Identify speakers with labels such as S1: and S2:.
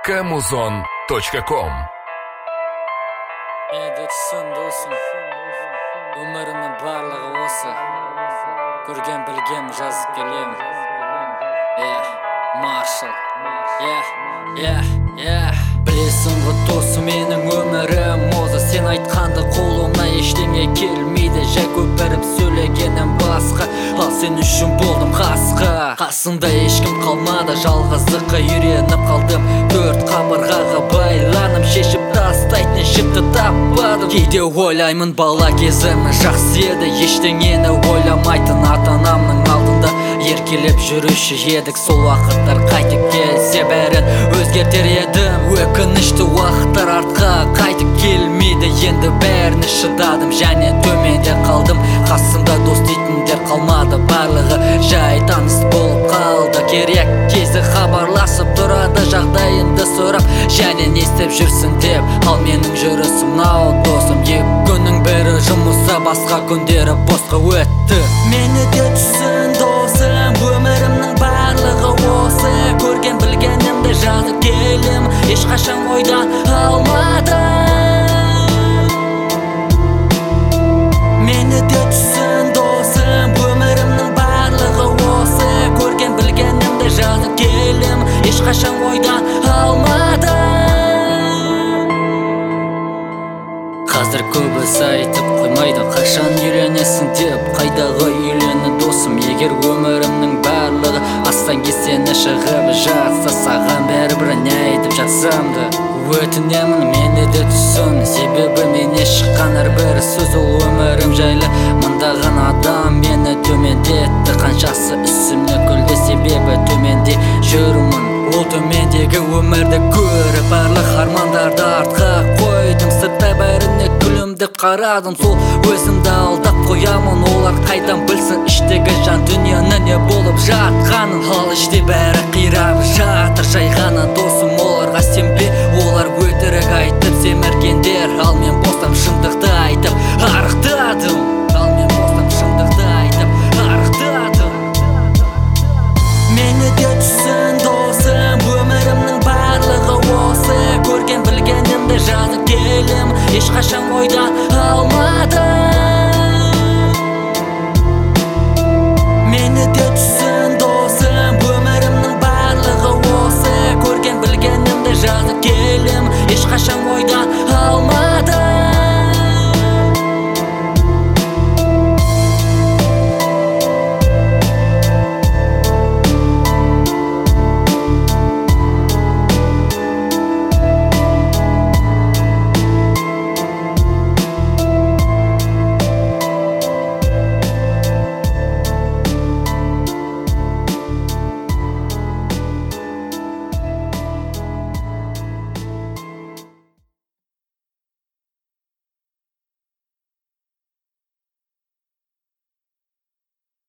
S1: Kamuzon.com.
S2: Түсін досым, өмірімнің барлығы осы. Көрген білгем жазып келем. Маршал. Білесің ғой досым, менің өмірім осы. Сен айтқанды қолымнан ештеңе келмейді. Жай көпіріп сөйлегенім басқа, ал сен үшін болдым қасқа. Қасымда ешкім қалмады, жалғыздыққа үйреніп қалдым. Төрт қабырғаға байланым, шешіп тастайтын жіпті таппадым. Кейде ойлаймын, бала кезім жақсы еді, ештеңені ойламайтын ата-анамның алдында еркелеп жүруші едік. Сол уақыттар қайтып келсе бәрін өзгертер едім. Өкінішті уақыттар артқа қайтып келмейді. Енді бәріне шыдадым және төменде қалдым. Қасымда дос дейтіндер қалмады, барлығы жай таныс болып қалды. Керек кезде хабарласып тұрады, жағдайымды сұрап және не істеп жүрсің деп. Ал менің жүрісім мынау досым, екі күннің бірі жұмыста, басқа күндері босқа өтті. Мені де түсін досым, өмірімнің барлығы осы. Көрген білгенімді жазып келем, ешқашан ойдан алмадым. Мені де түсін досым, өмірімнің барлығы осы. Көрген білгенімді жазып келем, ешқашан ойдан алмадым. Қазір көбісі айтып қоймайды, қашан үйленесің деп. Қайдағы үйлені досым, егер өмірімнің барлығы астан кестені шығып жатса, саған бәрібір не айтып жатсам да өтінемін, мені де түсін. Себебі менен шыққан әрбір сөз ол өмірім жайлы. Мыңдаған адам мені төмендетті, қаншасы үстімнен күлді, себебі төменде жүрмін. Ол төмендегі өмірді көріп, барлық армандарды артқа қойдым. Сыртта бәріне күлімдеп қарадым, сол өзімді алдап қоямын. Олар қайдан білсін іштегі жан дүниені не болып жатқанын. Ал іште бәрі қирап жатыр, жай ғана досым оларға сенбе. Олар өтірік айтып семіргендер, ал мен бостам шындық